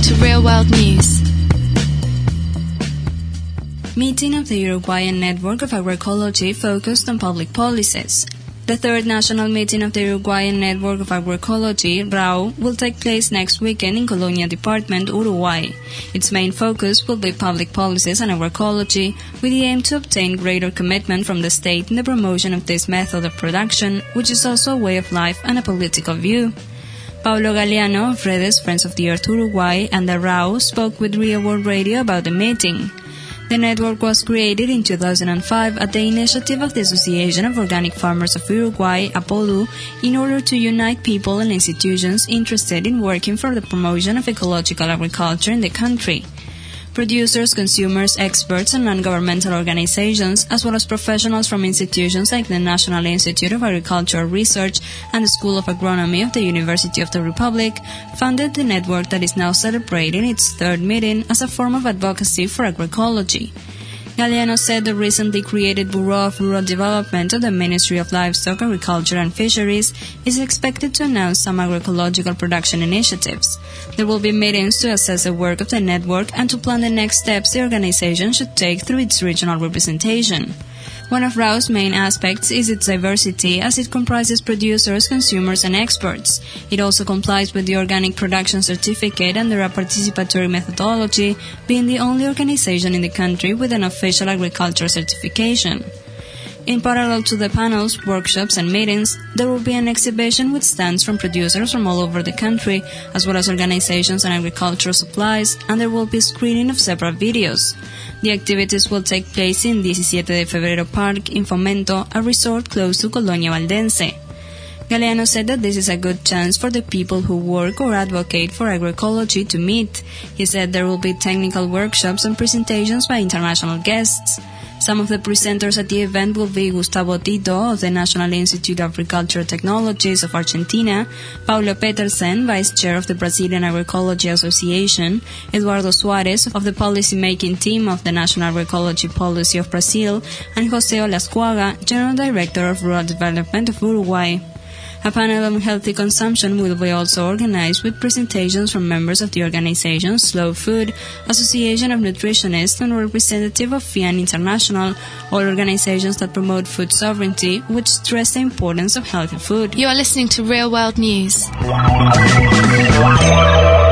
to Real World News. Meeting of the Uruguayan Network of Agroecology focused on public policies. The third national meeting of the Uruguayan Network of Agroecology, RAU, will take place next weekend in Colonia Department, Uruguay. Its main focus will be public policies and agroecology, with the aim to obtain greater commitment from the state in the promotion of this method of production, which is also a way of life and a political view. Paulo Galeano of Redes Friends of the Earth Uruguay and the RAU spoke with Real World Radio about the meeting. The network was created in 2005 at the initiative of the Association of Organic Farmers of Uruguay, APOLU, in order to unite people and institutions interested in working for the promotion of ecological agriculture in the country. Producers, consumers, experts, and non-governmental organizations, as well as professionals from institutions like the National Institute of Agricultural Research and the School of Agronomy of the University of the Republic, founded the network that is now celebrating its third meeting as a form of advocacy for agroecology. Galeano said the recently created Bureau of Rural Development of the Ministry of Livestock, Agriculture and Fisheries is expected to announce some agroecological production initiatives. There will be meetings to assess the work of the network and to plan the next steps the organization should take through its regional representation. One of RAU's main aspects is its diversity, as it comprises producers, consumers, and experts. It also complies with the Organic Production Certificate under a participatory methodology, being the only organization in the country with an official agricultural certification. In parallel to the panels, workshops, and meetings, there will be an exhibition with stands from producers from all over the country, as well as organizations and agricultural supplies, and there will be screening of several videos. The activities will take place in 17 de Febrero Park in Fomento, a resort close to Colonia Valdense. Galeano said that this is a good chance for the people who work or advocate for agroecology to meet. He said there will be technical workshops and presentations by international guests. Some of the presenters at the event will be Gustavo Tito of the National Institute of Agricultural Technologies of Argentina, Paulo Petersen, Vice Chair of the Brazilian Agroecology Association, Eduardo Suarez of the policy-making team of the National Agroecology Policy of Brazil, and José Olascuaga, General Director of Rural Development of Uruguay. A panel on healthy consumption will be also organized with presentations from members of the organization Slow Food, Association of Nutritionists, and a representative of FIAN International, all organizations that promote food sovereignty, which stress the importance of healthy food. You are listening to Real World News.